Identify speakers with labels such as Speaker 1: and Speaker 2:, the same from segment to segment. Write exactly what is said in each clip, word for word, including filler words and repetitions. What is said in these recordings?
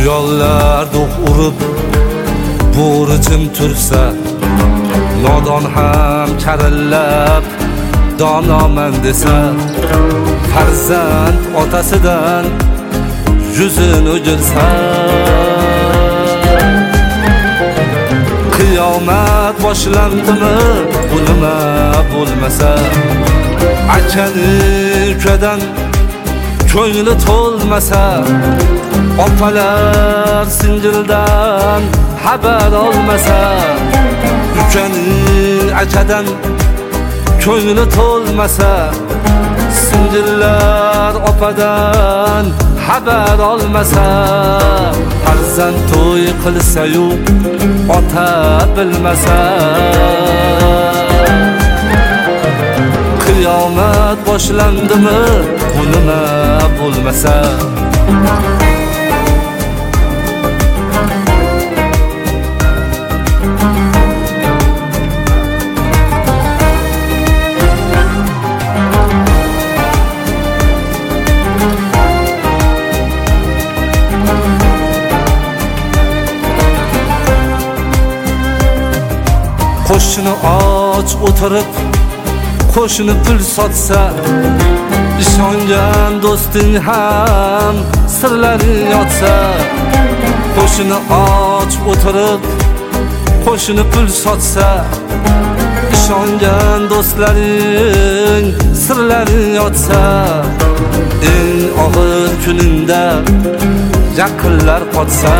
Speaker 1: yollar do'q urib bo'richim tursa, nodon ham karillab donoman desa, farzand otasidan yuzini o'girsa, qiyomat boshlandimi bu nima bo'lmasa, akani ukadan ko'ngli to'lmasa, opalar singildan xabar olmasa, ukani akadan ko'ngli to'lmasa, singillar opadan xabar olmasa, farzand to'y qilsa-yu ota bilmasa, qiyomat boshlandimi bu nima bo'lmasa. Qo'shni och o'tirib, qo'shni pul sotsa, ishongan do'sting ham sirlaring yotsa. Qo'shni och o'tirib, qo'shni pul sotsa, ishongan do'stlaring sirlaring yotsa. Eng og'ir kuningda yaqinlar qotsa,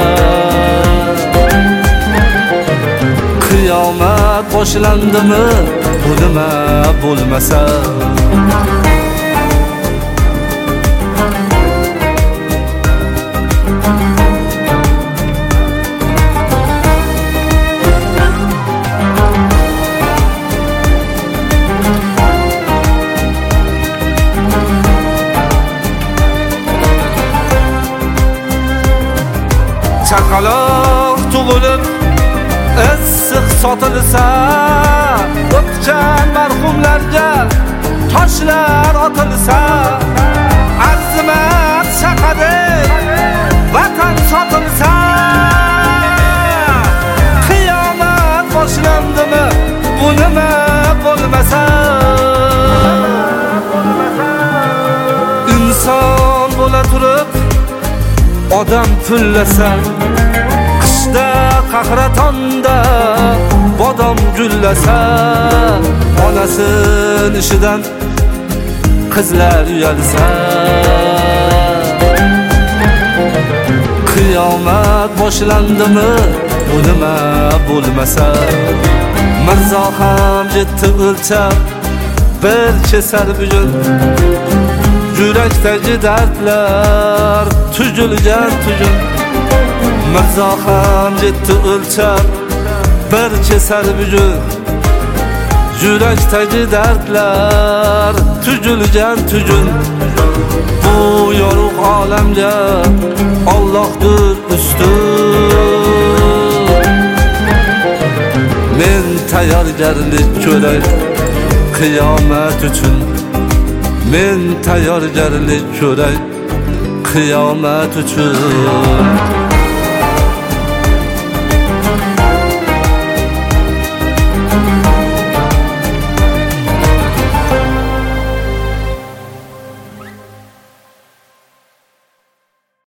Speaker 1: qiyomat boshlandimi bu nima bo'lmasa. Chaqaloq tug'ilib issiq sotilsa, o'tgan marhumlarga toshlar otilsa, arzimat shaqadek vatan sotilsa, qiyomat boshlandimi bu nima bo'lmasa. Inson bo'la turib odam pullasa, qishda qahratonda bodom gullasa, onasin ishidan qizlar uyalsa, qiyomat boshlandimi bu nima bo'lmasa. Mirzo ham yetti o'lchab bir kesar bugun, yurakdagi dardlar tugilgan tugun. Mirzo ham yetti o'lchab bir kesar bugun, yurakdagi dardlar tugilgan tugun. Bu yorug' olamga Allohdir ustun. Men tayyorgarlik ko'ray qiyomat uchun, men tayyorgarlik ko'ray qiyomat uchun.